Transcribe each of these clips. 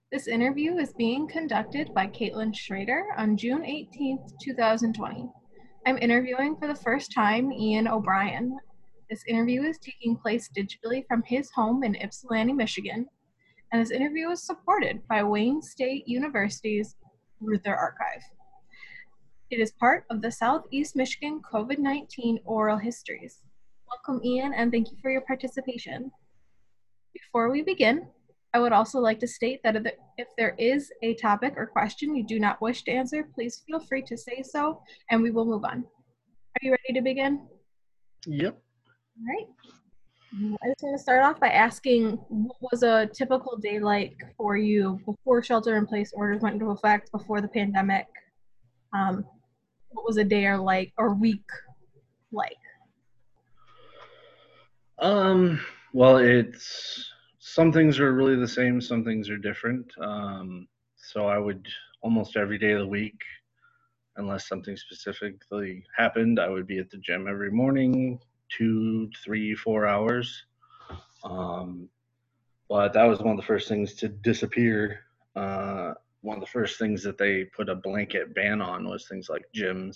This interview is being conducted by Caitlin Schrader on June 18th, 2020. I'm interviewing for the first time Ian O'Brien. This interview is taking place digitally from his home in Ypsilanti, Michigan, and this interview is supported by Wayne State University's Reuther Archive. It is part of the Southeast Michigan COVID-19 Oral Histories. Welcome, Ian, and thank you for your participation. Before we begin, I would also like to state that if there is a topic or question you do not wish to answer, please feel free to say so, and we will move on. Are you ready to begin? Yep. All right. I just want to start off by asking, what was a typical day like for you before shelter-in-place orders went into effect, before the pandemic? What was a day or week like? Well, it's some things are really the same, some things are different. So I would almost every day of the week, unless something specifically happened, I would be at the gym every morning, 2, 3, 4 hours. But that was one of the first things to disappear. One of the first things that they put a blanket ban on was things like gyms.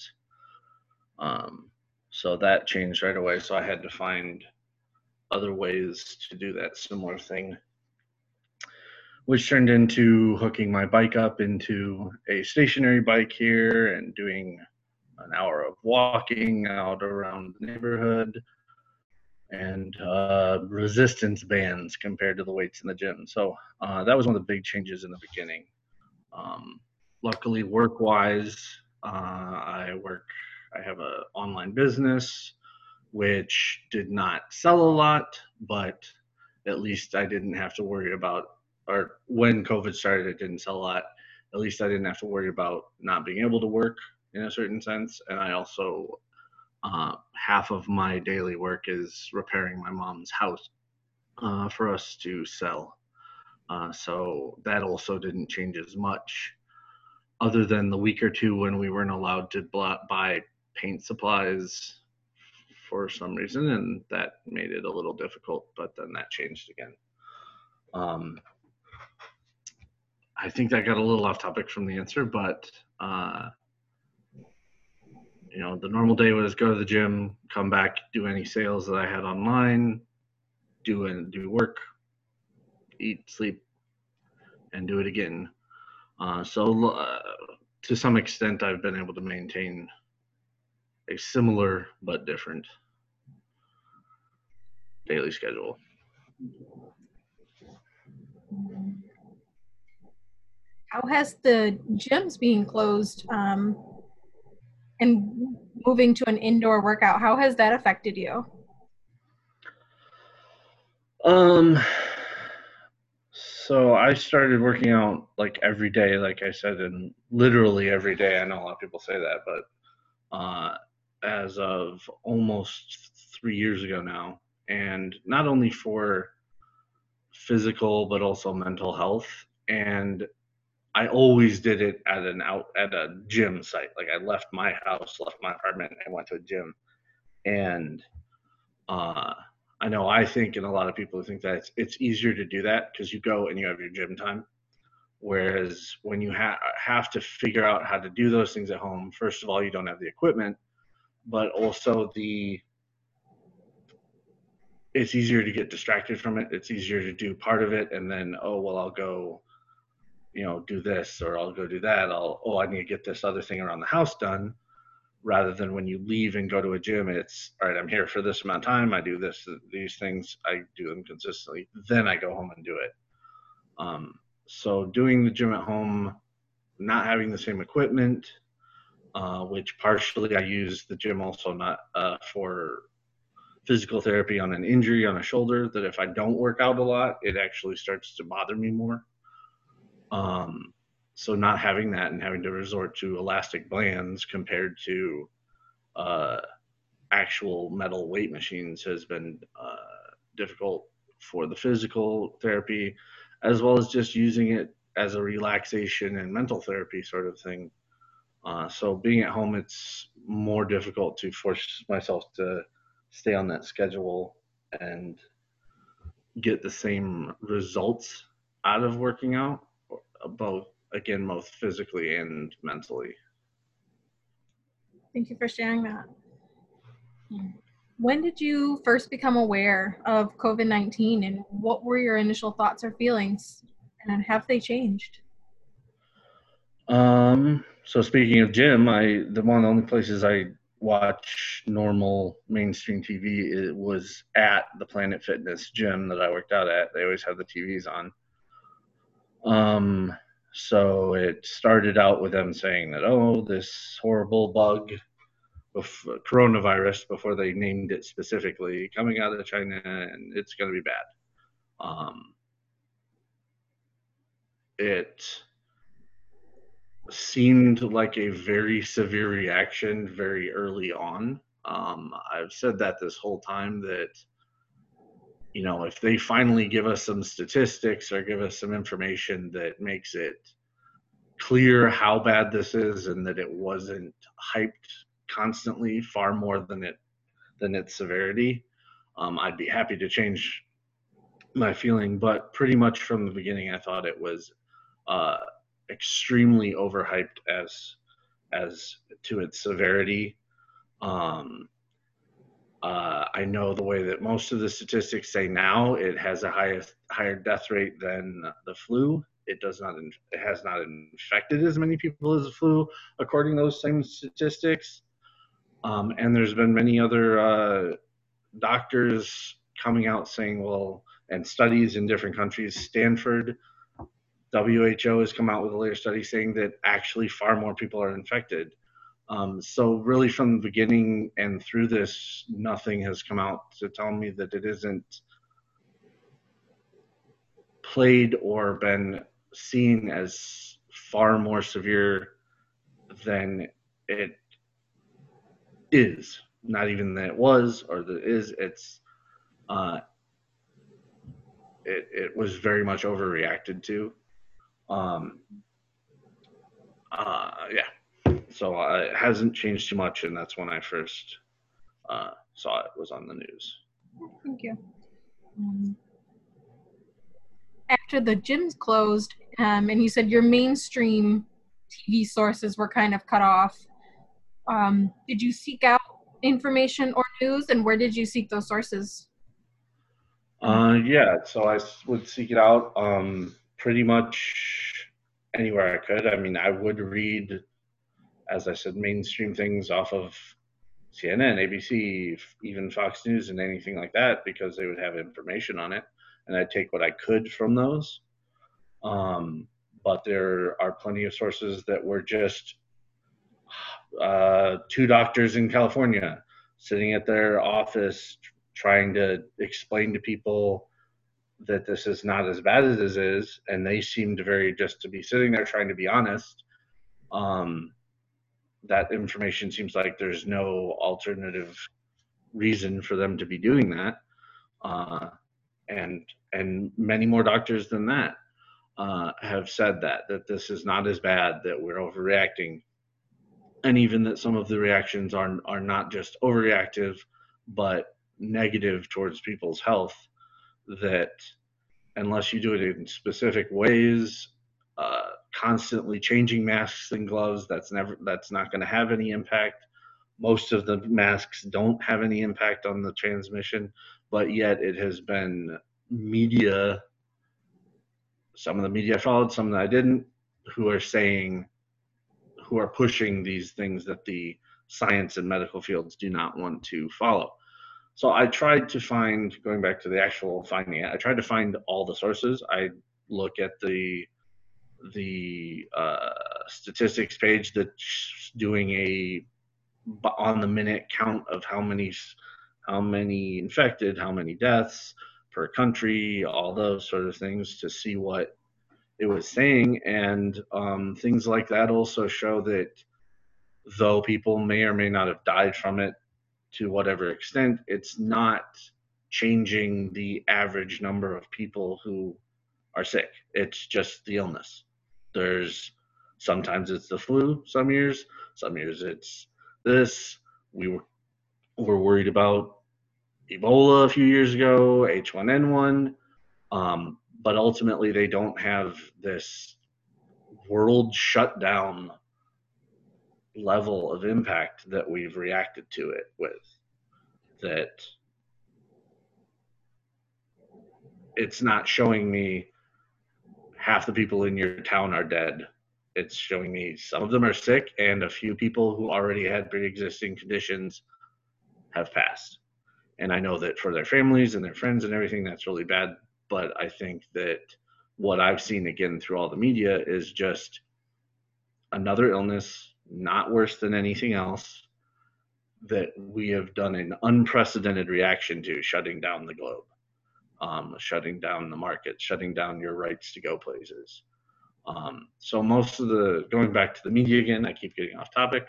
So that changed right away. So I had to find other ways to do that similar thing, which turned into hooking my bike up into a stationary bike here and doing an hour of walking out around the neighborhood and resistance bands compared to the weights in the gym. So that was one of the big changes in the beginning. Luckily, work-wise, I have an online business which did not sell a lot, but at least I didn't have to worry about, or when COVID started, it didn't sell a lot. At least I didn't have to worry about not being able to work in a certain sense. And I also, half of my daily work is repairing my mom's house for us to sell. So that also didn't change as much, other than the week or two when we weren't allowed to buy paint supplies for some reason, and that made it a little difficult, but then that changed again. I think that got a little off topic from the answer, but the normal day was go to the gym, come back, do any sales that I had online, do work, eat, sleep, and do it again. So to some extent, I've been able to maintain a similar but different daily schedule. How has the gyms being closed and moving to an indoor workout, how has that affected you? So I started working out like every day, like I said, and literally every day. I know a lot of people say that, but as of almost 3 years ago now, and not only for physical but also mental health. And I always did it at a gym site. Like I left my house, left my apartment, and went to a gym. And I think, and a lot of people think that it's easier to do that because you go and you have your gym time. Whereas when you have to figure out how to do those things at home, first of all, you don't have the equipment, but also it's easier to get distracted from it. It's easier to do part of it and then, oh, well, I'll go, do this, or I'll go do that. I need to get this other thing around the house done, rather than when you leave and go to a gym, it's all right, I'm here for this amount of time. I do these things, I do them consistently. Then I go home and do it. So doing the gym at home, not having the same equipment, which partially I use the gym also not for physical therapy on an injury on a shoulder, that if I don't work out a lot, it actually starts to bother me more. So not having that and having to resort to elastic bands compared to actual metal weight machines has been difficult for the physical therapy, as well as just using it as a relaxation and mental therapy sort of thing. So being at home, it's more difficult to force myself to stay on that schedule and get the same results out of working out both physically and mentally. Thank you for sharing that. When did you first become aware of COVID-19, and what were your initial thoughts or feelings, and have they changed? So speaking of gym, one of the only places I watch normal mainstream TV it was at the Planet Fitness gym that I worked out at. They always have the TVs on. So it started out with them saying that, oh, this horrible bug of coronavirus, before they named it specifically, coming out of China, and it's going to be bad. It seemed like a very severe reaction very early on. I've said that this whole time that, if they finally give us some statistics or give us some information that makes it clear how bad this is and that it wasn't hyped constantly far more than its severity, I'd be happy to change my feeling. But pretty much from the beginning, I thought it was extremely overhyped as to its severity. I know the way that most of the statistics say now, it has a higher death rate than the flu. It has not infected as many people as the flu, according to those same statistics. And there's been many other doctors coming out saying, well, and studies in different countries. Stanford WHO has come out with a later study saying that actually far more people are infected. So really from the beginning and through this, nothing has come out to tell me that it isn't played or been seen as far more severe than it is. Not even that it was or that it is. It was very much overreacted to. Yeah. So it hasn't changed too much, and that's when I first saw it was on the news. Thank you. After the gyms closed, and you said your mainstream TV sources were kind of cut off, did you seek out information or news, and where did you seek those sources? Yeah, so I would seek it out pretty much anywhere I could. I mean, I would read, as I said, mainstream things off of CNN, ABC, even Fox News, and anything like that, because they would have information on it, and I'd take what I could from those. But there are plenty of sources that were just two doctors in California sitting at their office trying to explain to people that this is not as bad as it is, and they seemed very just to be sitting there trying to be honest. That information seems like there's no alternative reason for them to be doing that, and many more doctors than that have said that this is not as bad, that we're overreacting, and even that some of the reactions are not just overreactive but negative towards people's health, that unless you do it in specific ways, constantly changing masks and gloves, that's not going to have any impact. Most of the masks don't have any impact on the transmission, but yet it has been media, some of the media I followed, some that I didn't, who are pushing these things that the science and medical fields do not want to follow. So I tried to find, going back to the actual finding, I tried to find all the sources. I look at the statistics page that's doing a on the minute count of how many infected, how many deaths per country, all those sort of things, to see what it was saying. And things like that also show that though people may or may not have died from it to whatever extent, it's not changing the average number of people who are sick. It's just the illness. Sometimes it's the flu, some years it's this. We were worried about Ebola a few years ago, H1N1, but ultimately they don't have this world shutdown level of impact that we've reacted to it with, that it's not showing me half the people in your town are dead. It's showing me some of them are sick, and a few people who already had pre-existing conditions have passed. And I know that for their families and their friends and everything, that's really bad. But I think that what I've seen again through all the media is just another illness, not worse than anything else, that we have done an unprecedented reaction to, shutting down the globe, shutting down the market, shutting down your rights to go places. So most of the, going back to the media again, I keep getting off topic.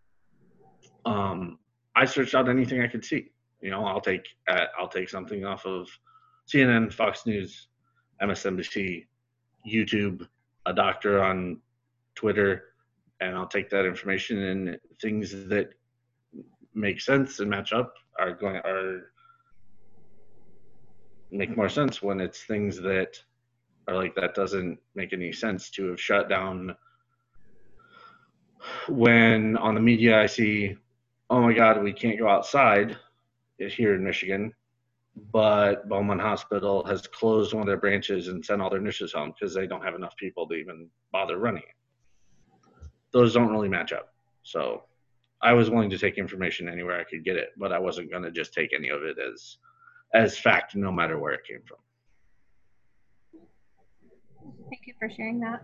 I searched out anything I could see. You know, I'll take something off of CNN, Fox News, MSNBC, YouTube, a doctor on Twitter, and I'll take that information, and things that make sense and match up are make more sense when it's things that are like, that doesn't make any sense to have shut down. When on the media I see, oh my God, we can't go outside here in Michigan, but Beaumont Hospital has closed one of their branches and sent all their nurses home because they don't have enough people to even bother running it. Those don't really match up. So I was willing to take information anywhere I could get it, but I wasn't going to just take any of it as fact, no matter where it came from. Thank you for sharing that.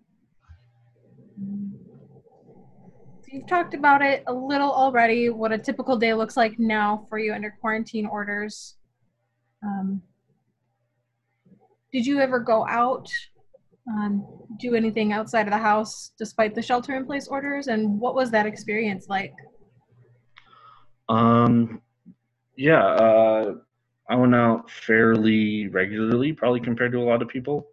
So you've talked about it a little already, what a typical day looks like now for you under quarantine orders. Did you ever go out, do anything outside of the house despite the shelter-in-place orders, and what was that experience like? Yeah, I went out fairly regularly, probably compared to a lot of people.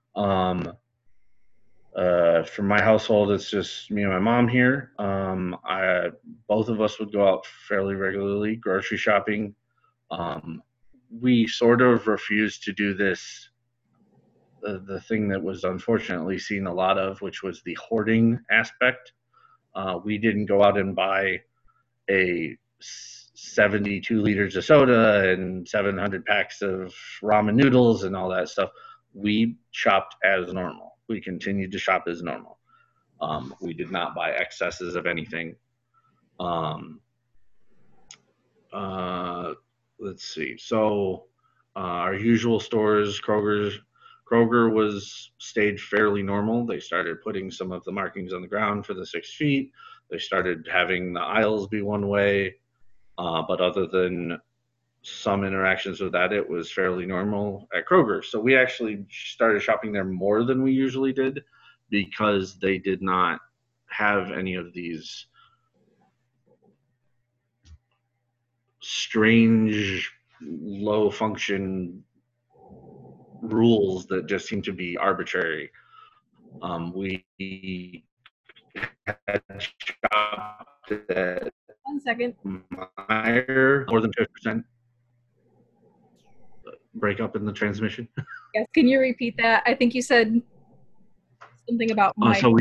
For my household, it's just me and my mom here. Both of us would go out fairly regularly, grocery shopping. We sort of refused to do this, the thing that was unfortunately seen a lot of, which was the hoarding aspect. We didn't go out and buy a 72 liters of soda and 700 packs of ramen noodles and all that stuff. We shopped as normal. We continued to shop as normal. We did not buy excesses of anything. Let's see. So our usual stores, Kroger stayed fairly normal. They started putting some of the markings on the ground for the 6 feet. They started having the aisles be one way. But other than some interactions with that, it was fairly normal at Kroger. So we actually started shopping there more than we usually did, because they did not have any of these strange low function rules that just seem to be arbitrary. We had shopped at 1 second. Meijer more than 50%. Break up in the transmission. Yes, can you repeat that? I think you said something about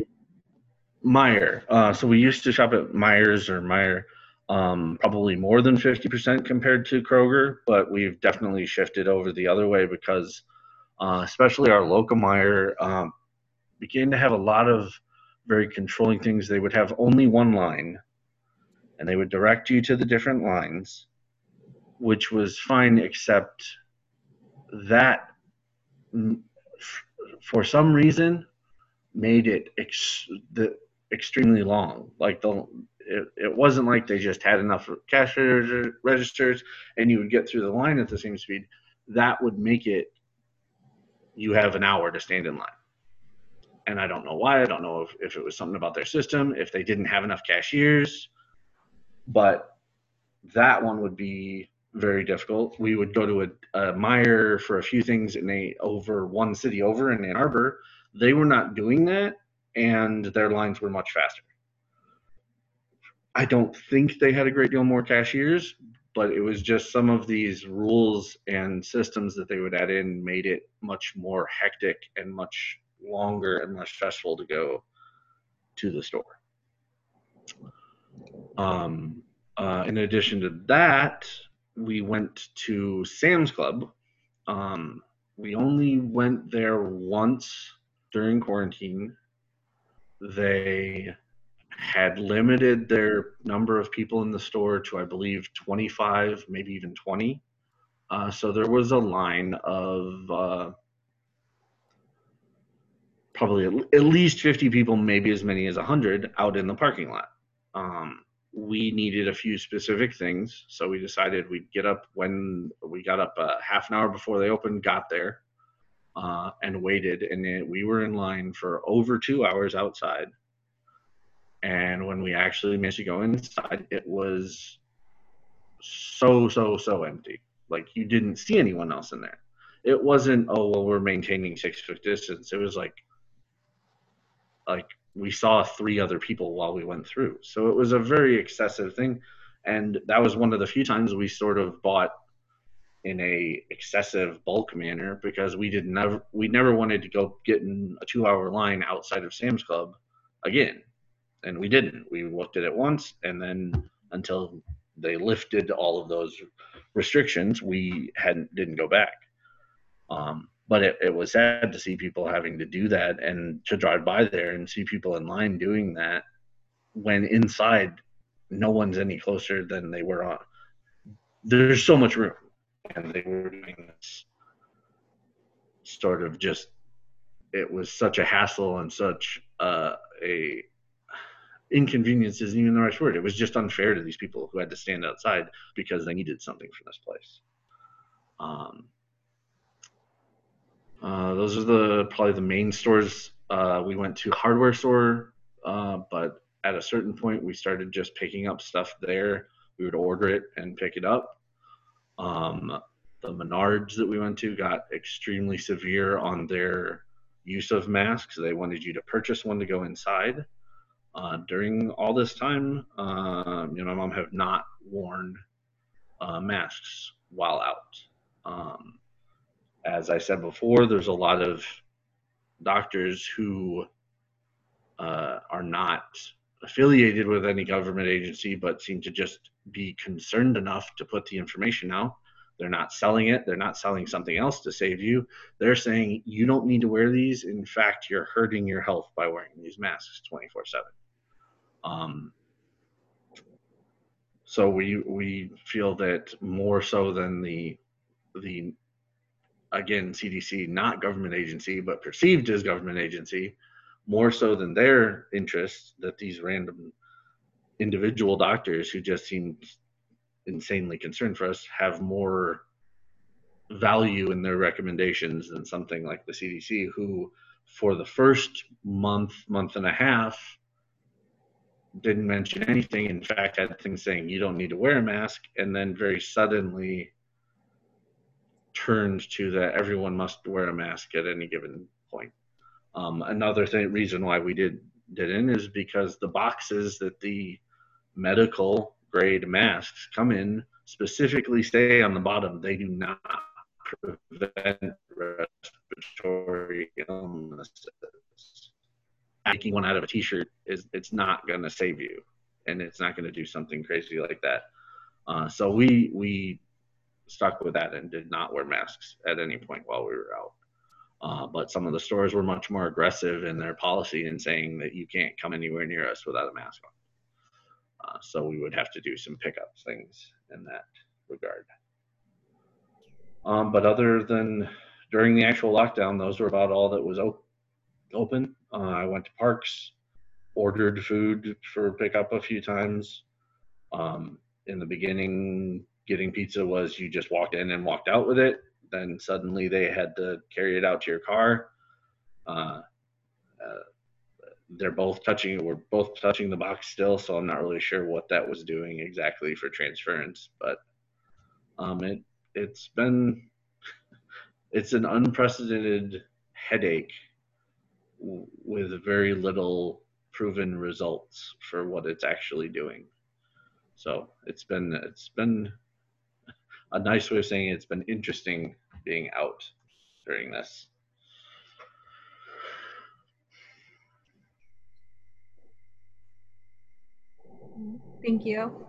Meijer. So we used to shop at Meijers or Meijer, probably more than 50% compared to Kroger, but we've definitely shifted over the other way because especially our local Meijer began to have a lot of very controlling things. They would have only one line, and they would direct you to the different lines, which was fine, except that for some reason made it extremely long. Like it wasn't like they just had enough cash registers and you would get through the line at the same speed. That would make it, you have an hour to stand in line. And I don't know why. I don't know if it was something about their system, if they didn't have enough cashiers, but that one would be very difficult. We would go to a Meijer for a few things, and over one city over in Ann Arbor, they were not doing that, and their lines were much faster. I don't think they had a great deal more cashiers, but it was just some of these rules and systems that they would add in made it much more hectic and much longer and less stressful to go to the store. In addition to that, we went to Sam's Club. We only went there once during quarantine. They had limited their number of people in the store to, I believe, 25, maybe even 20. So there was a line of probably at least 50 people, maybe as many as 100 out in the parking lot. We needed a few specific things, so we decided we'd get up when we got up half an hour before they opened, got there, and waited. And we were in line for over 2 hours outside. And when we actually managed to go inside, it was so empty. Like, you didn't see anyone else in there. It wasn't, oh, well, we're maintaining 6-foot distance. It was like we saw 3 other people while we went through. So it was a very excessive thing. And that was one of the few times we sort of bought in a excessive bulk manner, because we never wanted to go get in a 2-hour line outside of Sam's Club again. And we didn't. We looked at it once, and then until they lifted all of those restrictions, we didn't go back. But it was sad to see people having to do that, and to drive by there and see people in line doing that when inside no one's any closer than they were on. There's so much room, and they were doing this sort of just, it was such a hassle and such a inconvenience isn't even the right word. It was just unfair to these people who had to stand outside because they needed something from this place. Those are probably the main stores. We went to hardware store, but at a certain point we started just picking up stuff there. We would order it and pick it up. The Menards that we went to got extremely severe on their use of masks. They wanted you to purchase one to go inside. During all this time, my mom have not worn masks while out. As I said before, there's a lot of doctors who are not affiliated with any government agency, but seem to just be concerned enough to put the information out. They're not selling it. They're not selling something else to save you. They're saying you don't need to wear these. In fact, you're hurting your health by wearing these masks 24/7. So we feel that more so than the again, CDC, not government agency, but perceived as government agency, more so than their interests, that these random individual doctors who just seem insanely concerned for us have more value in their recommendations than something like the CDC, who for the first month and a half didn't mention anything. In fact, had things saying you don't need to wear a mask, and then very suddenly turned to that everyone must wear a mask at any given point. Another reason why we didn't is because the boxes that the medical grade masks come in specifically say on the bottom they do not prevent respiratory illnesses. Making one out of a t-shirt it's not going to save you, and it's not going to do something crazy like that. So we stuck with that and did not wear masks at any point while we were out. But some of the stores were much more aggressive in their policy in saying that you can't come anywhere near us without a mask on. So we would have to do some pickup things in that regard. But other than during the actual lockdown, those were about all that was open. I went to parks, ordered food for pickup a few times. In the beginning, getting pizza was you just walked in and walked out with it. Then suddenly they had to carry it out to your car. We're both touching the box still, so I'm not really sure what that was doing exactly for transference, but it's an unprecedented headache with very little proven results for what it's actually doing. So it's been a nice way of saying it's been interesting being out during this. Thank you.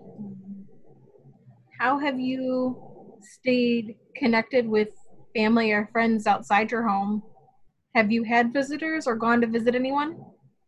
How have you stayed connected with family or friends outside your home? Have you had visitors or gone to visit anyone?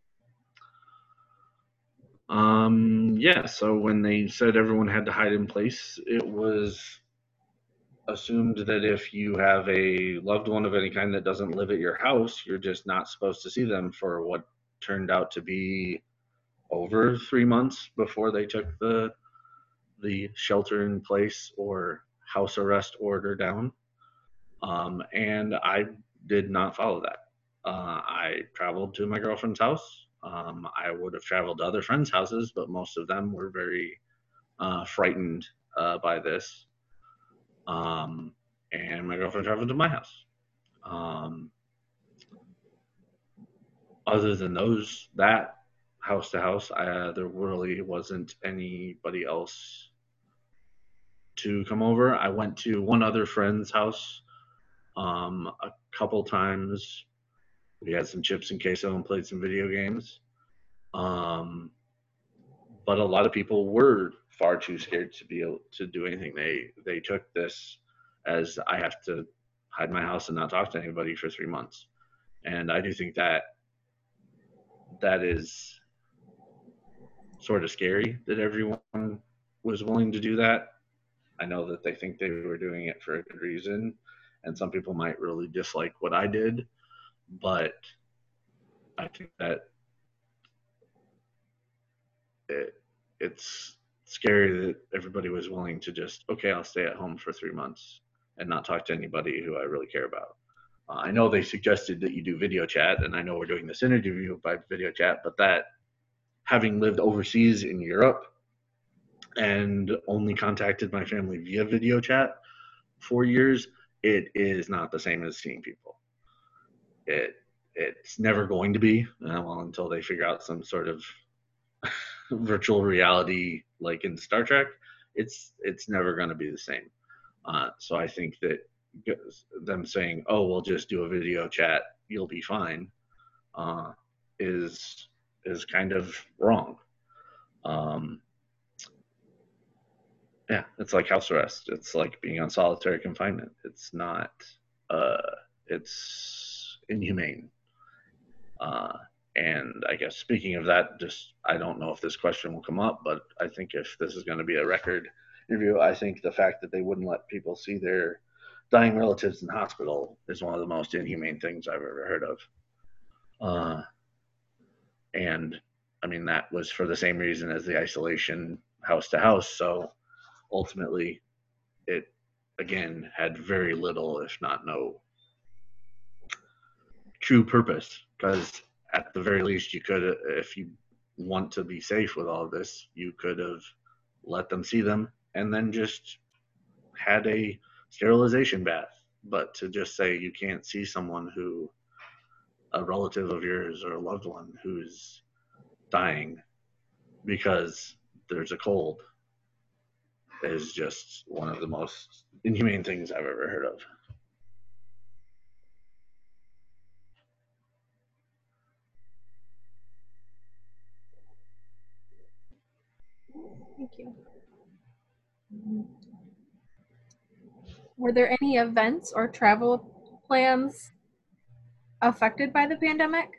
Yeah, so when they said everyone had to hide in place, it was assumed that if you have a loved one of any kind that doesn't live at your house, you're just not supposed to see them for what turned out to be over 3 months before they took the shelter in place or house arrest order down. And I did not follow that. I traveled to my girlfriend's house. I would have traveled to other friends' houses, but most of them were very frightened by this. Um, and my girlfriend traveled to my house. Um, Other than that house to house, there really wasn't anybody else to come over. I went to one other friend's house a couple times. We had some chips and queso and played some video games. Um, but a lot of people were far too scared to be able to do anything. They took this as I have to hide my house and not talk to anybody for 3 months. And I do think that is sort of scary that everyone was willing to do that. I know that they think they were doing it for a good reason, and some people might really dislike what I did, but I think that it's scary that everybody was willing to just, okay, I'll stay at home for 3 months and not talk to anybody who I really care about. I know they suggested that you do video chat, and I know we're doing this interview by video chat, but that having lived overseas in Europe and only contacted my family via video chat for years, it is not the same as seeing people. It's never going to be, well, until they figure out some sort of virtual reality like in Star Trek. It's never going to be the same. So I think that them saying, "Oh, we'll just do a video chat, you'll be fine," uh, is kind of wrong. Um, yeah, it's like house arrest. It's like being on solitary confinement. It's not. Uh, it's inhumane. Uh, and I guess speaking of that, just I don't know if this question will come up, but I think if this is going to be a record interview, I think the fact that they wouldn't let people see their dying relatives in the hospital is one of the most inhumane things I've ever heard of. Uh, and I mean, that was for the same reason as the isolation house to house. So ultimately, it again had very little, if not no, true purpose. Because at the very least, you could, if you want to be safe with all of this, you could have let them see them and then just had a sterilization bath. But to just say you can't see someone who, a relative of yours or a loved one who's dying because there's a cold, is just one of the most inhumane things I've ever heard of. Thank you. Were there any events or travel plans affected by the pandemic?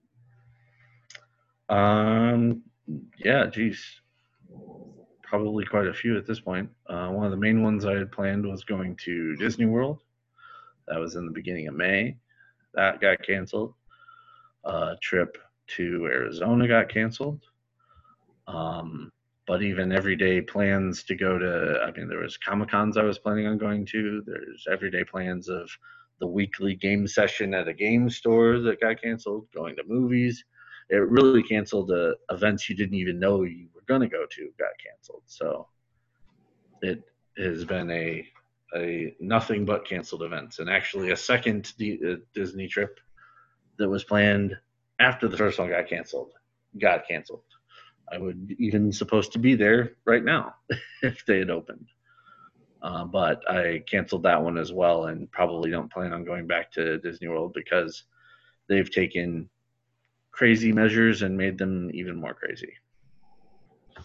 Um, yeah, geez, probably quite a few at this point. One of the main ones I had planned was going to Disney World. That was in the beginning of May. That got canceled. Trip to Arizona got canceled. But even everyday plans to go to, I mean, there was Comic Cons I was planning on going to. There's everyday plans of the weekly game session at a game store that got canceled, going to movies. It really canceled events you didn't even know you were going to go to got canceled. So it has been a nothing but canceled events. And actually, a second Disney trip that was planned after the first one got canceled. I would even supposed to be there right now if they had opened. But I canceled that one as well, and probably don't plan on going back to Disney World because they've taken crazy measures and made them even more crazy.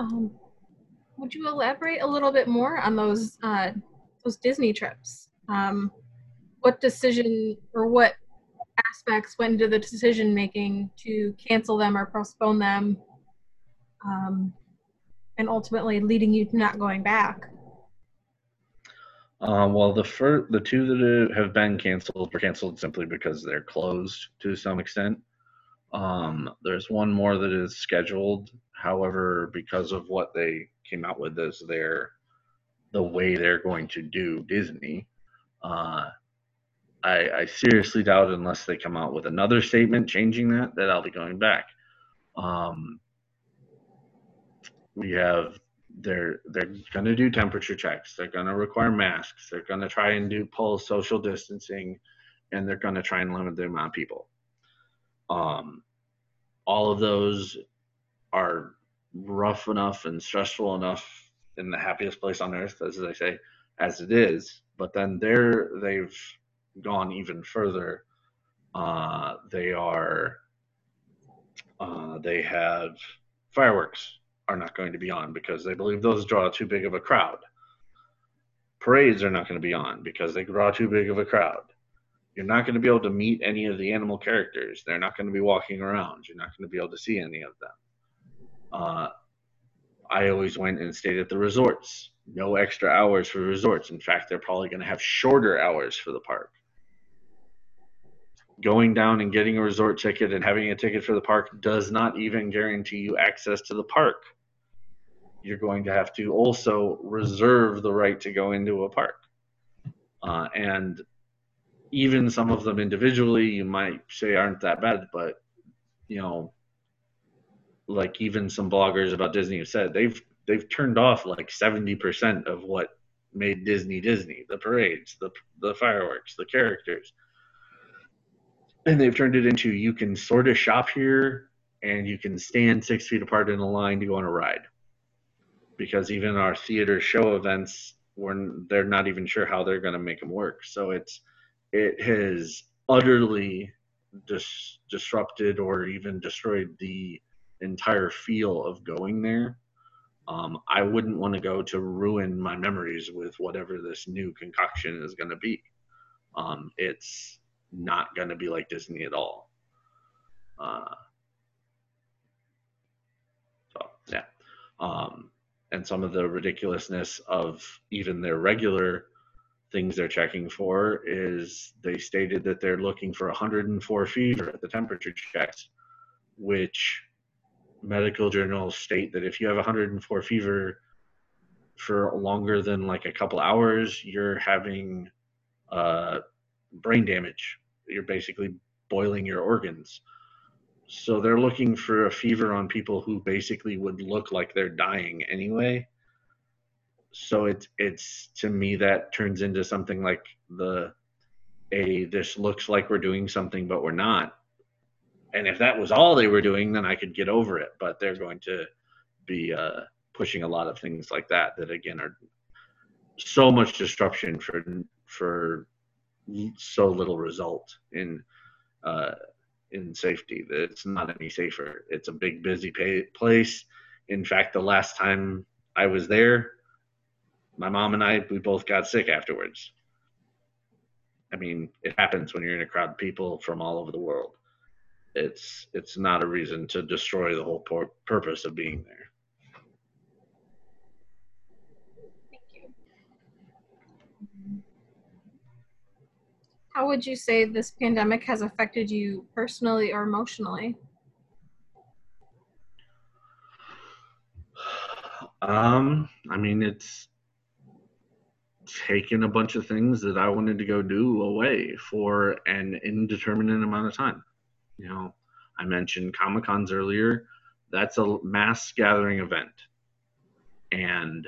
Um, would you elaborate a little bit more on those Disney trips? What decision or what aspects went into the decision making to cancel them or postpone them, um, and ultimately leading you to not going back? Well, the two that have been canceled were canceled simply because they're closed to some extent. There's one more that is scheduled. However, because of what they came out with as the way they're going to do Disney, uh, I seriously doubt unless they come out with another statement changing that I'll be going back. Um, we have they're going to do temperature checks. They're going to require masks. They're going to try and do pull social distancing, and they're going to try and limit the amount of people. Um, all of those are rough enough and stressful enough in the happiest place on earth, as they say, as it is. But then they've gone even further. They have fireworks are not going to be on because they believe those draw too big of a crowd. Parades are not going to be on because they draw too big of a crowd. You're not going to be able to meet any of the animal characters. They're not going to be walking around. You're not going to be able to see any of them. I always went and stayed at the resorts. No extra hours for resorts. In fact, they're probably going to have shorter hours for the park. Going down and getting a resort ticket and having a ticket for the park does not even guarantee you access to the park. You're going to have to also reserve the right to go into a park. And even some of them individually, you might say aren't that bad, but like even some bloggers about Disney have said they've turned off like 70% of what made Disney Disney, the parades, the fireworks, the characters. And they've turned it into you can sort of shop here and you can stand 6 feet apart in a line to go on a ride. Because even our theater show events, they're not even sure how they're going to make them work. So it has utterly disrupted or even destroyed the entire feel of going there. I wouldn't want to go to ruin my memories with whatever this new concoction is going to be. It's not going to be like Disney at all. So yeah. And some of the ridiculousness of even their regular things they're checking for is they stated that they're looking for 104 fever at the temperature checks, which medical journals state that if you have 104 fever for longer than like a couple hours, you're having brain damage. You're basically boiling your organs. So they're looking for a fever on people who basically would look like they're dying anyway. So it's to me that turns into something like this looks like we're doing something but we're not. And if that was all they were doing, then I could get over it. But they're going to be pushing a lot of things like that again are so much disruption for so little result in safety that it's not any safer. It's a big busy place. In fact, the last time I was there, my mom and we both got sick afterwards. I mean, it happens when you're in a crowd of people from all over the world. It's not a reason to destroy the whole purpose of being there. Thank you. How would you say this pandemic has affected you personally or emotionally? I mean, it's taken a bunch of things that I wanted to go do away for an indeterminate amount of time. I mentioned Comic-Cons earlier. That's a mass gathering event. And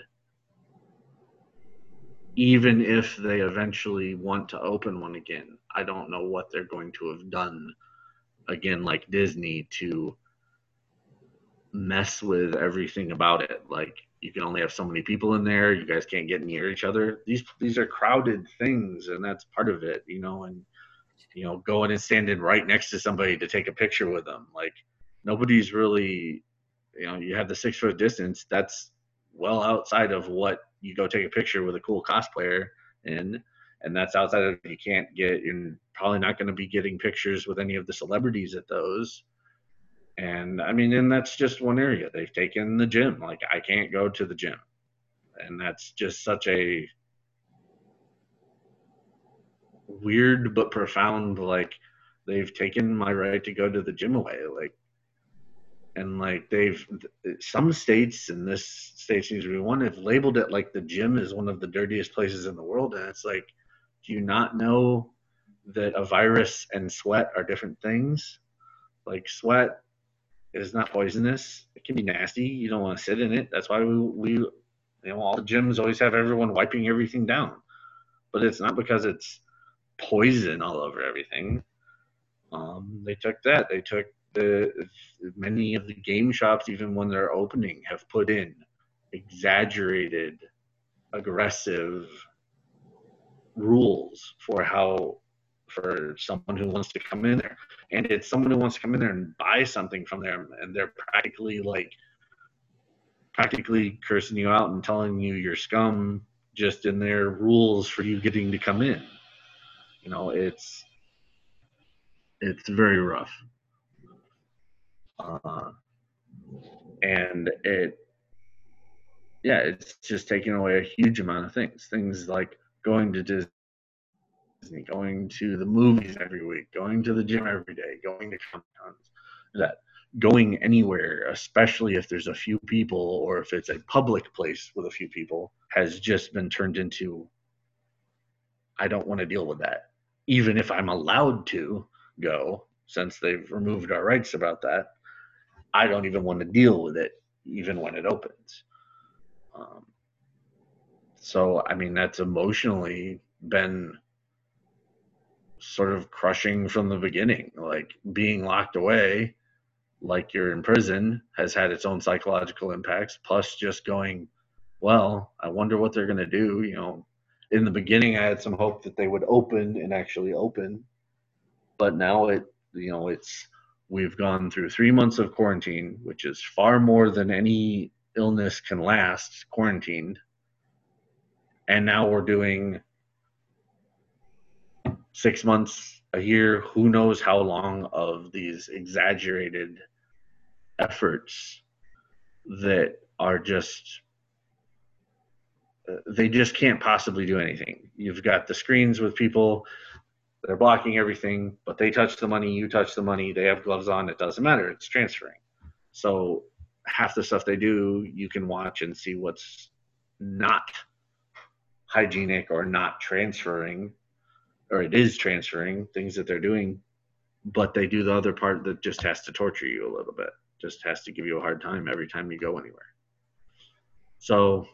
even if they eventually want to open one again, I don't know what they're going to have done again, like Disney, to mess with everything about it. Like, you can only have so many people in there. You guys can't get near each other. These are crowded things, and that's part of it, and going and standing right next to somebody to take a picture with them. Like, nobody's really you know, you have the 6 foot distance. That's well outside of what you go take a picture with a cool cosplayer in. And that's outside of, you're probably not going to be getting pictures with any of the celebrities at those. And I mean, and that's just one area. They've taken the gym. Like, I can't go to the gym. And that's just such a weird but profound, like, they've taken my right to go to the gym away. Like, and like, some states, and this state seems to be one, have labeled it like the gym is one of the dirtiest places in the world. And it's like, do you not know that a virus and sweat are different things? Like, sweat is not poisonous. It can be nasty. You don't want to sit in it. That's why we all the gyms always have everyone wiping everything down. But it's not because it's poison all over everything. They took that. They took many of the game shops, even when they're opening, have put in exaggerated, aggressive rules for someone who wants to come in there. And it's someone who wants to come in there and buy something from them, and they're practically cursing you out and telling you you're scum just in their rules for you getting to come in. You know, it's very rough. And it's just taking away a huge amount of things. Things like going to Disney, going to the movies every week, going to the gym every day, going to Comic-Cons, that going anywhere, especially if there's a few people or if it's a public place with a few people, has just been turned into, I don't want to deal with that. Even if I'm allowed to go, since they've removed our rights about that, I don't even want to deal with it, even when it opens. So, I mean, that's emotionally been sort of crushing from the beginning. Like, being locked away, like you're in prison, has had its own psychological impacts. Plus, just going, well, I wonder what they're going to do. You know, in the beginning, I had some hope that they would open and actually open. But now we've gone through 3 months of quarantine, which is far more than any illness can last quarantined. And now we're doing 6 months, a year, who knows how long, of these exaggerated efforts that are just, they just can't possibly do anything. You've got the screens with people, they're blocking everything, but they touch the money, you touch the money, they have gloves on, it doesn't matter, it's transferring. So half the stuff they do, you can watch and see what's not hygienic or not transferring, or it is transferring things that they're doing, but they do the other part that just has to torture you a little bit, just has to give you a hard time every time you go anywhere. So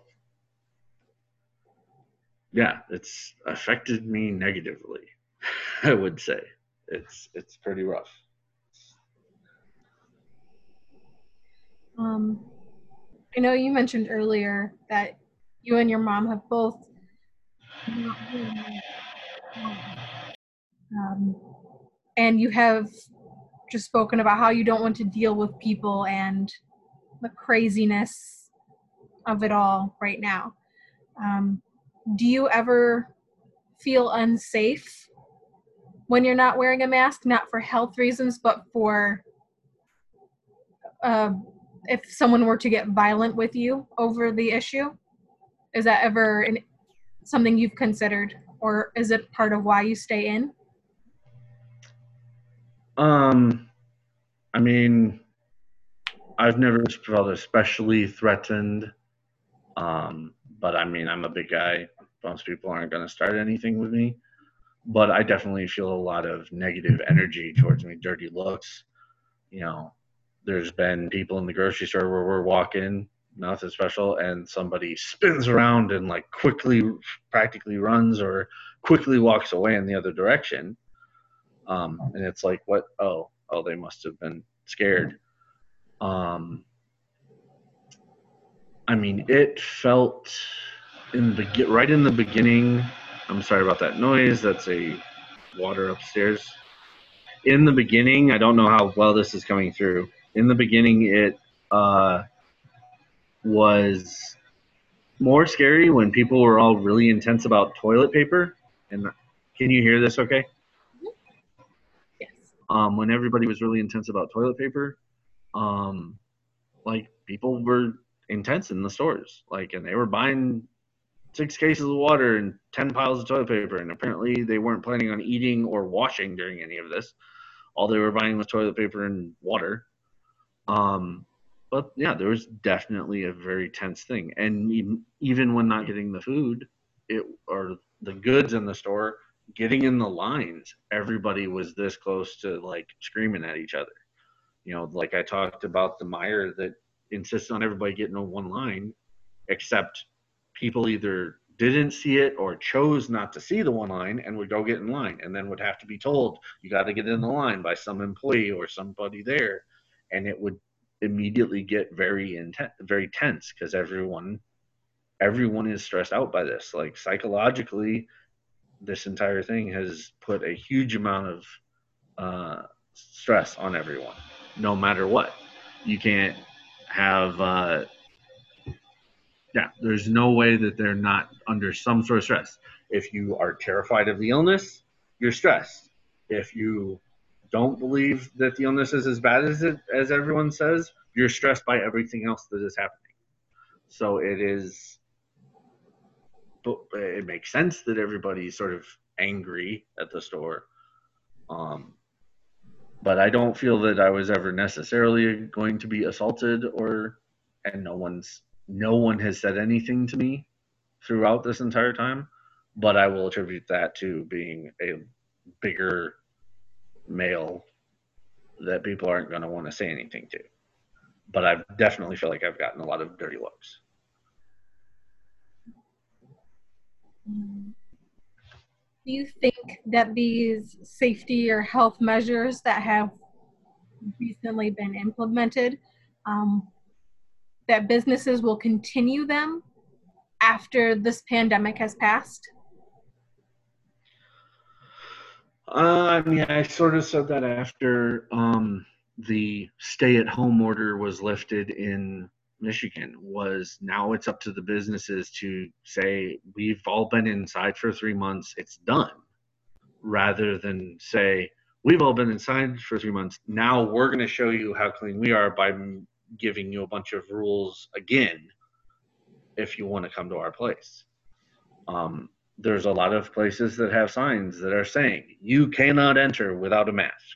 yeah, it's affected me negatively. I would say it's pretty rough. I know you mentioned earlier that you and your mom have both and you have just spoken about how you don't want to deal with people and the craziness of it all right now. Do you ever feel unsafe when you're not wearing a mask, not for health reasons, but for if someone were to get violent with you over the issue? Is that ever something you've considered, or is it part of why you stay in? I mean, I've never felt especially threatened, but I mean, I'm a big guy. Most people aren't going to start anything with me, but I definitely feel a lot of negative energy towards me, dirty looks. You know, there's been people in the grocery store where we're walking, nothing special, and somebody spins around and like practically runs or quickly walks away in the other direction. And it's like, what? Oh, they must have been scared. I mean, it felt right in the beginning. I'm sorry about that noise. That's a water upstairs. In the beginning, I don't know how well this is coming through. In the beginning, it was more scary when people were all really intense about toilet paper. And can you hear this okay? Yes. When everybody was really intense about toilet paper, like people were intense in the stores, like, and they were buying 6 cases of water and 10 piles of toilet paper, and apparently they weren't planning on eating or washing during any of this. All they were buying was toilet paper and water. But yeah, there was definitely a very tense thing, and even when not getting the food, or the goods in the store, getting in the lines, everybody was this close to like screaming at each other. Like I talked about the Meijer that insists on everybody getting on one line, except people either didn't see it or chose not to see the one line and would go get in line, and then would have to be told you got to get in the line by some employee or somebody there, and it would immediately get very intense, very tense, because everyone is stressed out by this. Like psychologically, this entire thing has put a huge amount of stress on everyone, no matter what. You can't have there's no way that they're not under some sort of stress. If you are terrified of the illness, you're stressed. If you don't believe that the illness is as bad as everyone says, you're stressed by everything else that is happening. So it makes sense that everybody's sort of angry at the store. But I don't feel that I was ever necessarily going to be assaulted, and no one has said anything to me throughout this entire time. But I will attribute that to being a bigger male that people aren't going to want to say anything to. But I definitely feel like I've gotten a lot of dirty looks. Do you think that these safety or health measures that have recently been implemented, that businesses will continue them after this pandemic has passed? I mean, I sort of said that after the stay-at-home order was lifted in Michigan. Was now it's up to the businesses to say we've all been inside for 3 months, it's done, rather than say we've all been inside for 3 months, now we're going to show you how clean we are by giving you a bunch of rules again if you want to come to our place. There's a lot of places that have signs that are saying you cannot enter without a mask.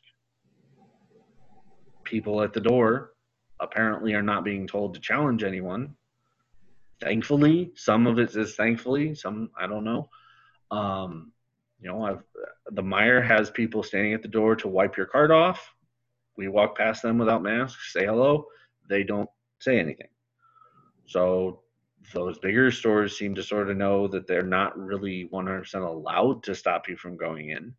People at the door apparently are not being told to challenge anyone. Thankfully, some of it is thankfully, some I don't know. The Meijer has people standing at the door to wipe your card off. We walk past them without masks, say hello. They don't say anything. So those bigger stores seem to sort of know that they're not really 100% allowed to stop you from going in.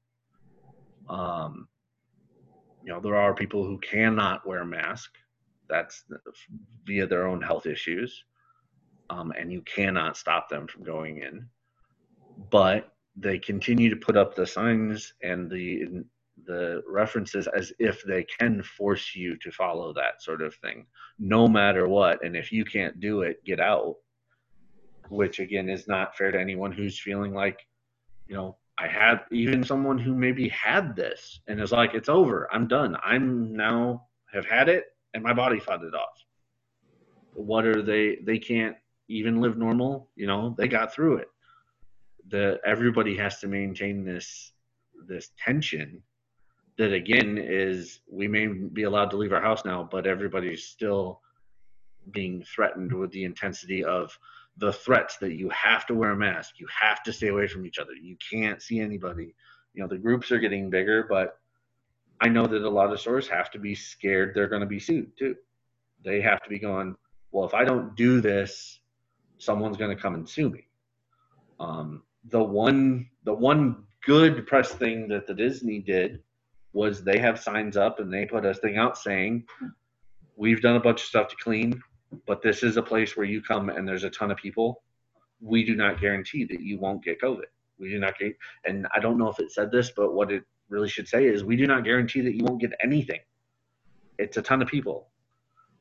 There are people who cannot wear a mask. That's via their own health issues. And you cannot stop them from going in. But they continue to put up the signs and the references as if they can force you to follow that sort of thing, no matter what. And if you can't do it, get out. Which again is not fair to anyone who's feeling like, I had even someone who maybe had this and is like, it's over, I'm done, I'm now have had it and my body fought it off. What are they can't even live normal, they got through it. Everybody has to maintain this tension that again is, we may be allowed to leave our house now, but everybody's still being threatened with the intensity of the threats that you have to wear a mask, you have to stay away from each other, you can't see anybody. The groups are getting bigger, but I know that a lot of stores have to be scared they're going to be sued too. They have to be going, well, if I don't do this, someone's going to come and sue me. The one good press thing that the Disney did was they have signs up and they put a thing out saying, we've done a bunch of stuff to clean, but this is a place where you come and there's a ton of people. We do not guarantee that you won't get COVID. We do not get, and I don't know if it said this, but what it really should say is we do not guarantee that you won't get anything. It's a ton of people.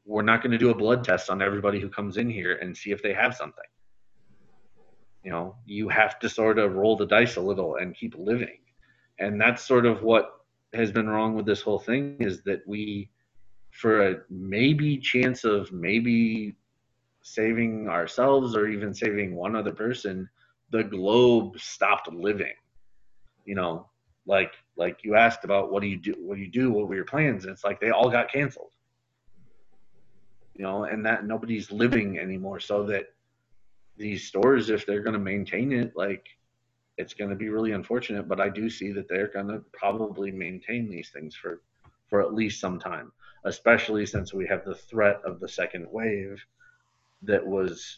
we're not going to do a blood test on everybody who comes in here and see if they have something. You know, you have to sort of roll the dice a little and keep living. And that's sort of what has been wrong with this whole thing, is that we, for a maybe chance of maybe saving ourselves or even saving one other person, the globe stopped living. You know, like you asked about what do you do, what were your plans, and it's like they all got canceled. You know, and that nobody's living anymore, so that these stores, if they're going to maintain it, like, it's going to be really unfortunate, but I do see that they're going to probably maintain these things for at least some time, especially since we have the threat of the second wave that was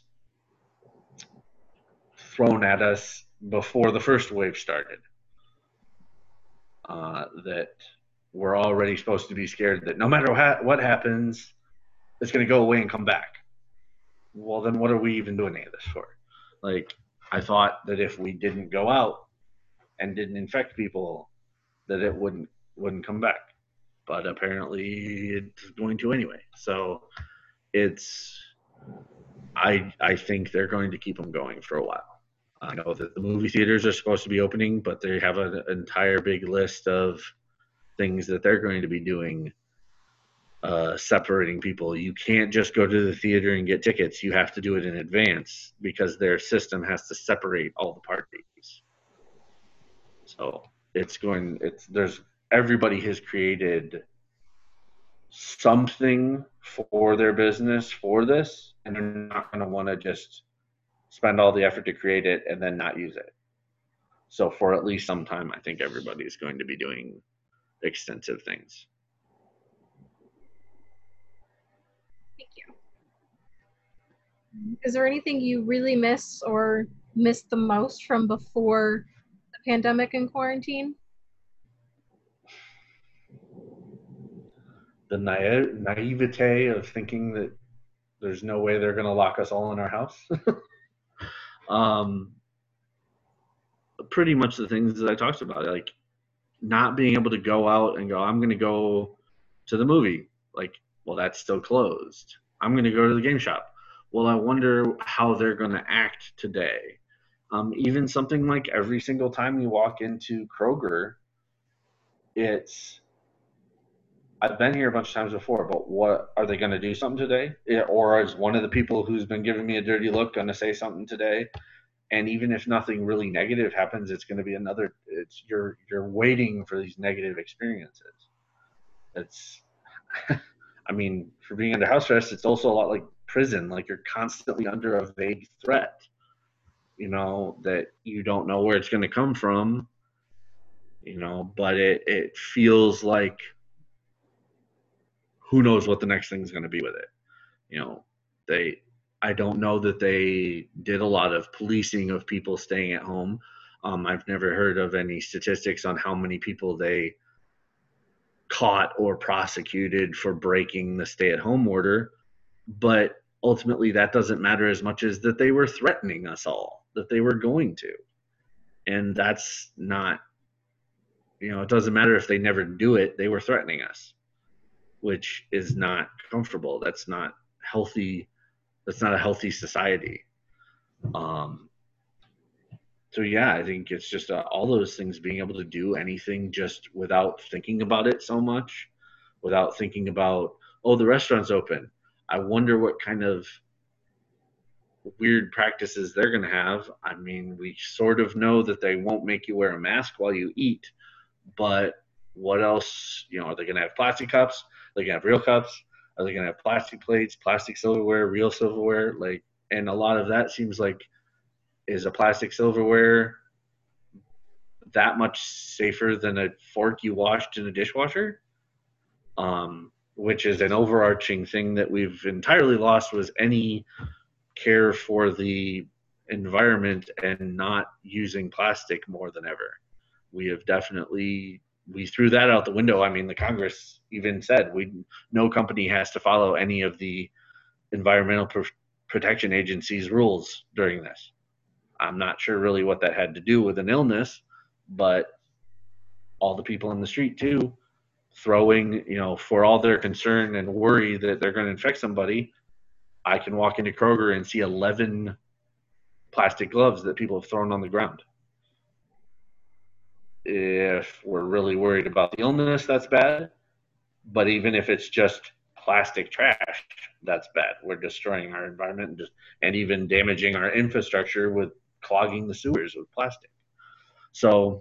thrown at us before the first wave started. That we're already supposed to be scared that no matter what happens, it's going to go away and come back. Well, then what are we even doing any of this for? Like, I thought that if we didn't go out and didn't infect people, that it wouldn't come back. But apparently it's going to anyway. So I think they're going to keep them going for a while. I know that the movie theaters are supposed to be opening, but they have an entire big list of things that they're going to be doing, separating people. You can't just go to the theater and get tickets. You have to do it in advance because their system has to separate all the parties. So everybody has created something for their business for this, and they're not going to want to just spend all the effort to create it and then not use it. So for at least some time, I think everybody is going to be doing extensive things. Thank you. Is there anything you really miss or missed the most from before the pandemic and quarantine? The naivete of thinking that there's no way they're going to lock us all in our house. Pretty much the things that I talked about, like not being able to go out and go, I'm going to go to the movie. Like, well, that's still closed. I'm going to go to the game shop. Well, I wonder how they're going to act today. Even something like every single time you walk into Kroger, I've been here a bunch of times before, but what are they going to do something today? Or is one of the people who's been giving me a dirty look going to say something today? And even if nothing really negative happens, it's going to be you're waiting for these negative experiences. It's, I mean, for being under house arrest, it's also a lot like prison. Like, you're constantly under a vague threat, you know, that you don't know where it's going to come from, you know, but it feels like, who knows what the next thing's going to be with it. You know, I don't know that they did a lot of policing of people staying at home. I've never heard of any statistics on how many people they caught or prosecuted for breaking the stay-at-home order, but ultimately that doesn't matter as much as that they were threatening us all, that they were going to. And that's not, you know, it doesn't matter if they never do it, they were threatening us, which is not comfortable. That's not healthy. That's not a healthy society. So yeah, I think it's just all those things, being able to do anything just without thinking about it so much, without thinking about, oh, the restaurant's open. I wonder what kind of weird practices they're going to have. I mean, we sort of know that they won't make you wear a mask while you eat, but what else? You know, are they going to have plastic cups? Are they going to have real cups? Are they going to have plastic plates, plastic silverware, real silverware? Like, and a lot of that seems like, is a plastic silverware that much safer than a fork you washed in a dishwasher? Which is an overarching thing that we've entirely lost, was any care for the environment and not using plastic more than ever. We threw that out the window. I mean, the Congress even said no company has to follow any of the Environmental Protection Agency's rules during this. I'm not sure really what that had to do with an illness, but all the people in the street too throwing, for all their concern and worry that they're going to infect somebody, I can walk into Kroger and see 11 plastic gloves that people have thrown on the ground. If we're really worried about the illness, that's bad. But even if it's just plastic trash, that's bad. We're destroying our environment and even damaging our infrastructure with clogging the sewers with plastic. So,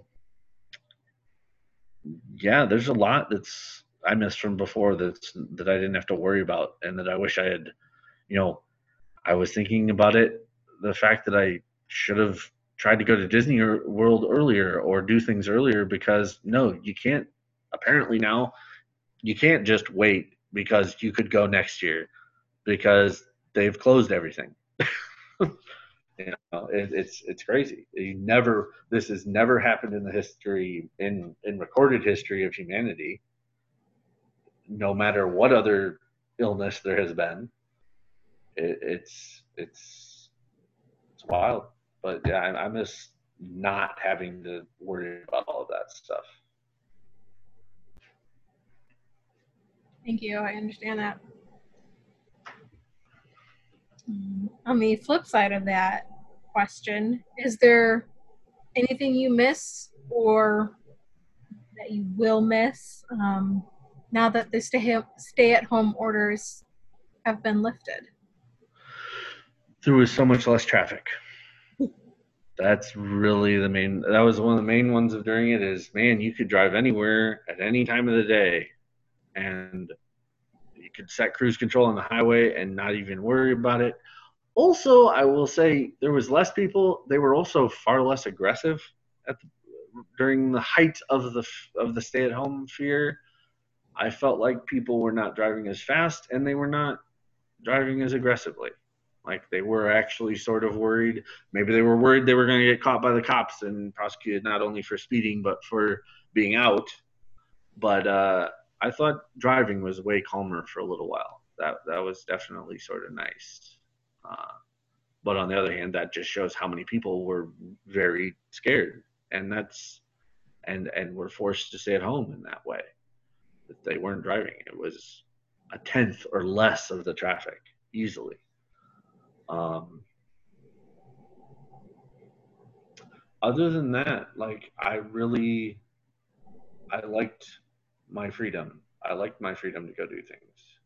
yeah, there's a lot that's I missed from before that I didn't have to worry about, and that I wish I had. I was thinking about it, the fact that I should have tried to go to Disney World earlier or do things earlier, because no, you can't. Apparently now, you can't just wait because you could go next year because they've closed everything. It's crazy. This has never happened in the history in recorded history of humanity. No matter what other illness there has been, it's wild. But yeah, I miss not having to worry about all of that stuff. Thank you. I understand that. On the flip side of that question, is there anything you miss or that you will miss now that the stay-at-home orders have been lifted? There was so much less traffic. That's really that was one of the main ones of during it is, man, you could drive anywhere at any time of the day, and you could set cruise control on the highway and not even worry about it. Also, I will say there was less people. They were also far less aggressive during the height of the stay-at-home fear. I felt like people were not driving as fast, and they were not driving as aggressively. Like, they were actually sort of worried. Maybe they were worried they were going to get caught by the cops and prosecuted not only for speeding but for being out. But I thought driving was way calmer for a little while. That was definitely sort of nice. But on the other hand, that just shows how many people were very scared, and were forced to stay at home in that way. That they weren't driving. It was a tenth or less of the traffic easily. Other than that, like, I liked my freedom. I liked my freedom to go do things.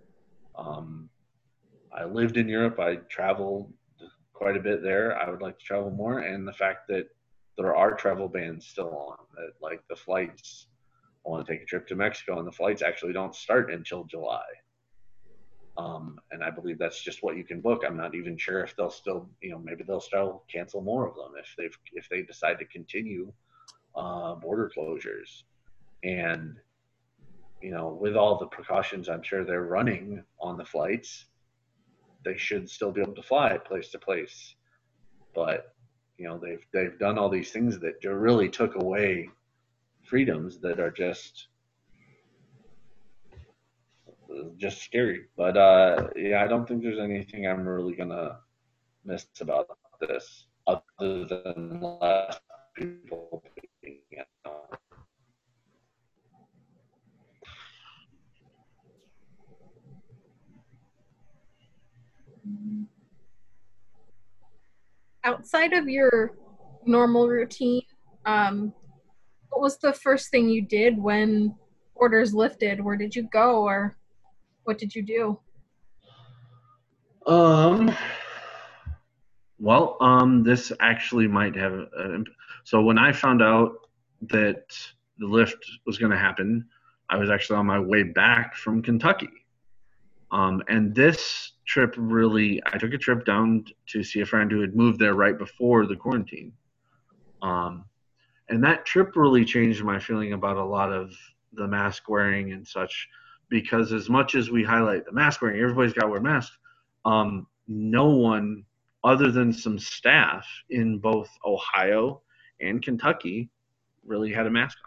I lived in Europe. I traveled quite a bit there. I would like to travel more, and the fact that there are travel bans still on. That, like, the flights. I want to take a trip to Mexico, and the flights actually don't start until July. And I believe that's just what you can book. I'm not even sure if they'll still, maybe they'll still cancel more of them if they decide to continue border closures. And with all the precautions I'm sure they're running on the flights, they should still be able to fly place to place. But they've done all these things that really took away freedoms that are just scary. But yeah, I don't think there's anything I'm really gonna miss about this other than less people being at home. Outside of your normal routine, what was the first thing you did when orders lifted? Where did you go, or what did you do? Well, this actually might have. So when I found out that the lift was going to happen, I was actually on my way back from Kentucky. And this trip I took a trip down to see a friend who had moved there right before the quarantine. And that trip really changed my feeling about a lot of the mask wearing and such, because as much as we highlight the mask wearing, everybody's got to wear masks. No one other than some staff in both Ohio and Kentucky really had a mask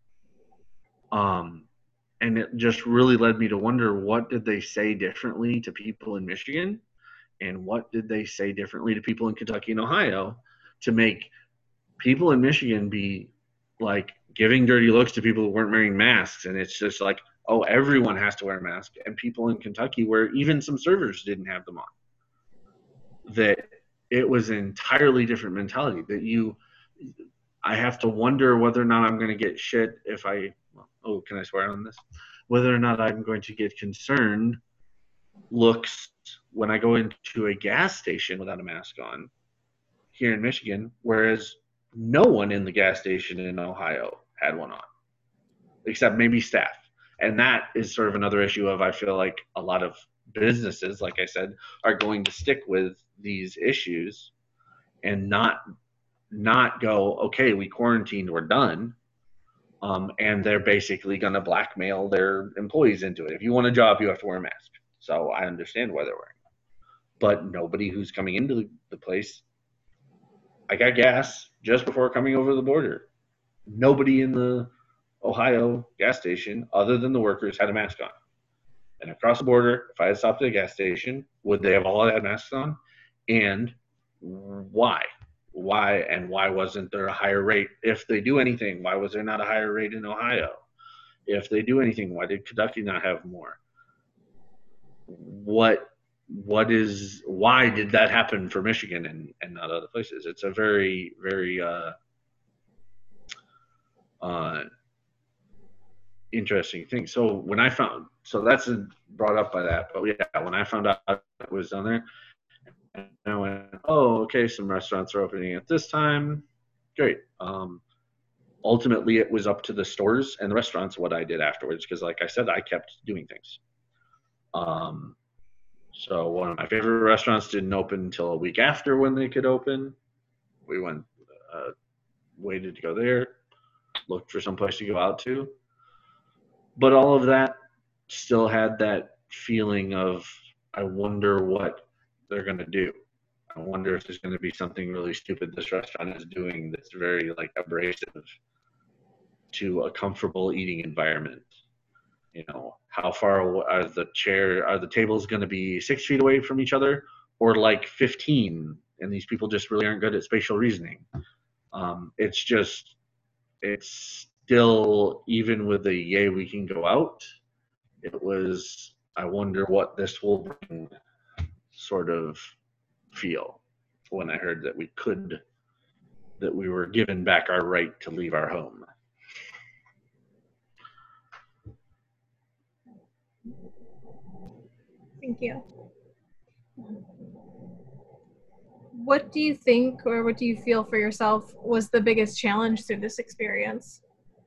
on. And it just really led me to wonder, what did they say differently to people in Michigan? And what did they say differently to people in Kentucky and Ohio to make people in Michigan be like giving dirty looks to people who weren't wearing masks. And it's just like, oh, everyone has to wear a mask. And people in Kentucky, where even some servers didn't have them on, that it was an entirely different mentality that I have to wonder whether or not I'm going to get shit if can I swear on this? Whether or not I'm going to get concerned looks when I go into a gas station without a mask on here in Michigan, whereas no one in the gas station in Ohio had one on, except maybe staff. And that is sort of another issue of, I feel like a lot of businesses, like I said, are going to stick with these issues and not go, okay, we quarantined, we're done. And they're basically going to blackmail their employees into it. If you want a job, you have to wear a mask. So I understand why they're wearing it. But nobody who's coming into the place, I got gas just before coming over the border. Nobody in the Ohio gas station, other than the workers, had a mask on. And across the border, if I had stopped at a gas station, would they have all had masks on? And why? And why wasn't there a higher rate? If they do anything, why was there not a higher rate in Ohio? If they do anything, why did Kentucky not have more? Why did that happen for Michigan and not other places? It's a very, very interesting thing. So that's brought up by that. But yeah, when I found out it was down there, and I went, oh, okay, some restaurants are opening at this time. Great. Ultimately, it was up to the stores and the restaurants what I did afterwards, because like I said, I kept doing things. So one of my favorite restaurants didn't open until a week after when they could open. We went, waited to go there, looked for some place to go out to. But all of that still had that feeling of, I wonder what they're going to do. I wonder if there's going to be something really stupid this restaurant is doing that's very like abrasive to a comfortable eating environment. You know, how far are the tables going to be 6 feet away from each other, or like 15? And these people just really aren't good at spatial reasoning. It's still, even with the yay we can go out, it was, I wonder what this will bring sort of feel when I heard that we were given back our right to leave our home. Thank you. What do you think, or what do you feel for yourself was the biggest challenge through this experience?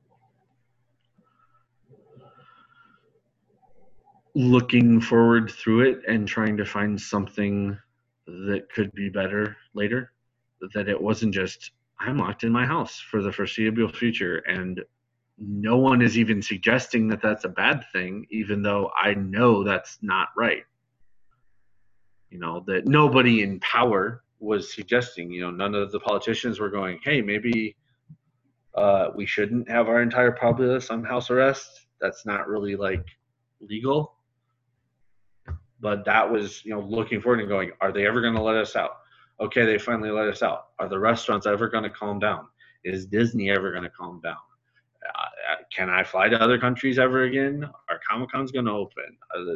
Looking forward through it and trying to find something that could be better later. That it wasn't just, I'm locked in my house for the foreseeable future, and no one is even suggesting that that's a bad thing, even though I know that's not right. You know, that nobody in power was suggesting, you know, none of the politicians were going, hey, maybe we shouldn't have our entire populace on house arrest. That's not really like legal. But that was, you know, looking forward and going, are they ever going to let us out? Okay, they finally let us out. Are the restaurants ever going to calm down? Is Disney ever going to calm down? Can I fly to other countries ever again? Are Comic-Cons going to open?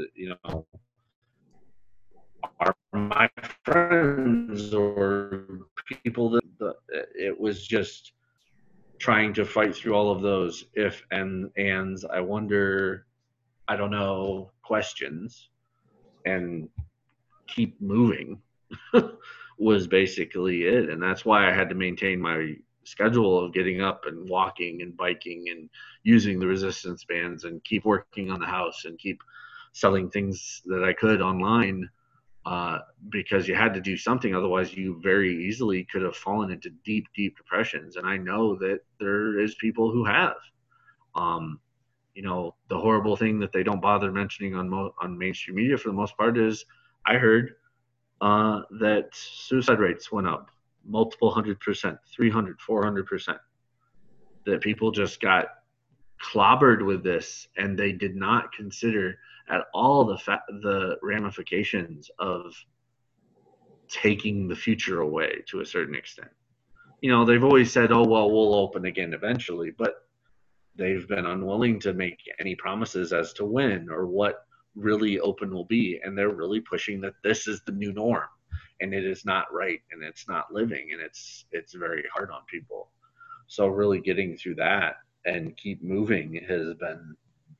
Are my friends or people that it was just trying to fight through all of those if and ands, I wonder, I don't know, questions, and keep moving was basically it. And that's why I had to maintain my schedule of getting up and walking and biking and using the resistance bands and keep working on the house and keep selling things that I could online, because you had to do something. Otherwise, you very easily could have fallen into deep, deep depressions. And I know that there is people who have. You know, the horrible thing that they don't bother mentioning on mainstream media for the most part is, I heard that suicide rates went up multiple 100%, 300, 400%. That people just got clobbered with this, and they did not consider at all the ramifications of taking the future away to a certain extent. You know, they've always said, oh, well, we'll open again eventually. But they've been unwilling to make any promises as to when or what really open will be. And they're really pushing that this is the new norm, and it is not right, and it's not living, and it's very hard on people. So really getting through that and keep moving has been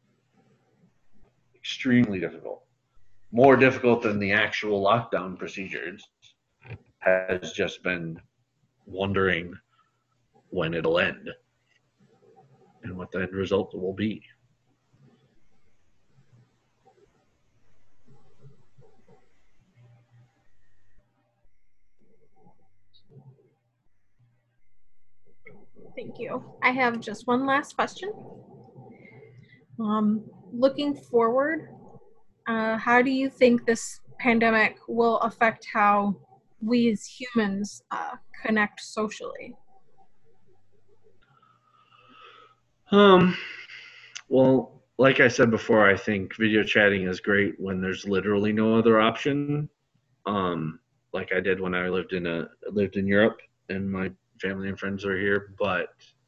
extremely difficult. More difficult than the actual lockdown procedures has just been wondering when it'll end and what the end result will be. Thank you. I have just one last question. Looking forward, how do you think this pandemic will affect how we as humans connect socially? Well, like I said before, I think video chatting is great when there's literally no other option. Like I did when I lived in Europe and my family and friends are here, but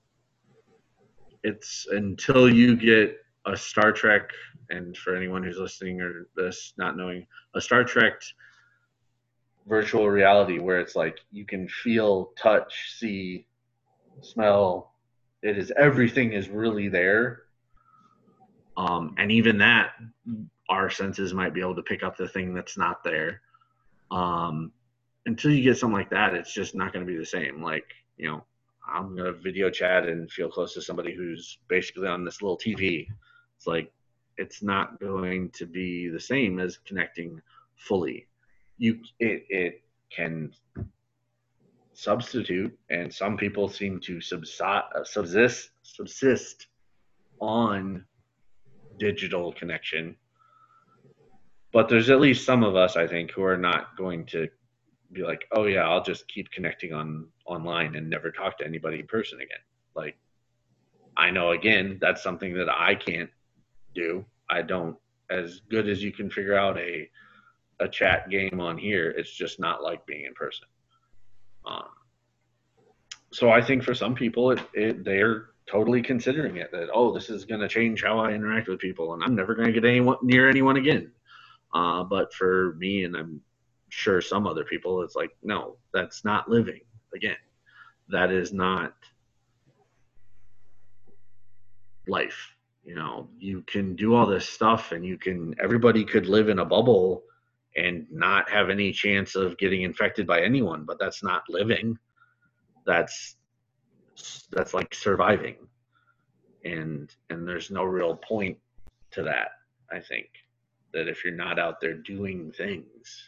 it's until you get a Star Trek, and for anyone who's listening or this not knowing, a Star Trek virtual reality where it's like you can feel, touch, see, smell. It is everything is really there. And even that, our senses might be able to pick up the thing that's not there. Um, until you get something like that, it's just not going to be the same. Like, you know, I'm going to video chat and feel close to somebody who's basically on this little TV. It's like, it's not going to be the same as connecting fully. It can substitute, and some people seem to subsist on digital connection. But there's at least some of us, I think, who are not going to be like, oh yeah, I'll just keep connecting online and never talk to anybody in person again. Like, I know, again, that's something that I can't do. I don't, as good as you can figure out a chat game on here, it's just not like being in person. Um, so I think for some people, they're totally considering it, that, oh, this is going to change how I interact with people, and I'm never going to get anyone near anyone again. But for me, and I'm sure some other people, it's like, no, that's not living. Again, that is not life. You know, you can do all this stuff, and everybody could live in a bubble and not have any chance of getting infected by anyone, but that's not living. That's like surviving. And there's no real point to that. I think that if you're not out there doing things,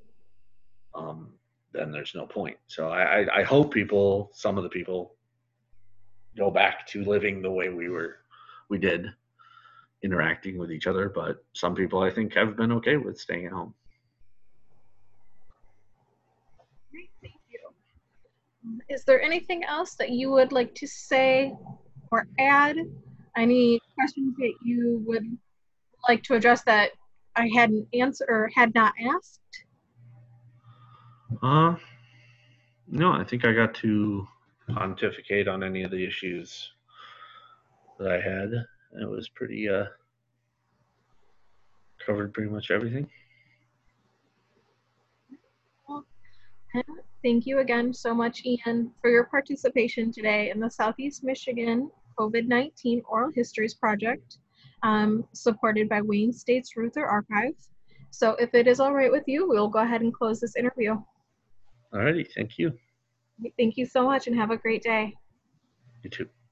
then there's no point. So I hope some of the people go back to living the way we did, interacting with each other. But some people, I think, have been okay with staying at home. Great, thank you. Is there anything else that you would like to say or add? Any questions that you would like to address that I hadn't answered or had not asked? No, I think I got to pontificate on any of the issues that I had. It was pretty covered pretty much everything. Well, thank you again so much, Ian, for your participation today in the Southeast Michigan COVID-19 Oral Histories Project, supported by Wayne State's Reuther Archive. So if it is all right with you, we'll go ahead and close this interview. Alrighty, thank you. Thank you so much and have a great day. You too.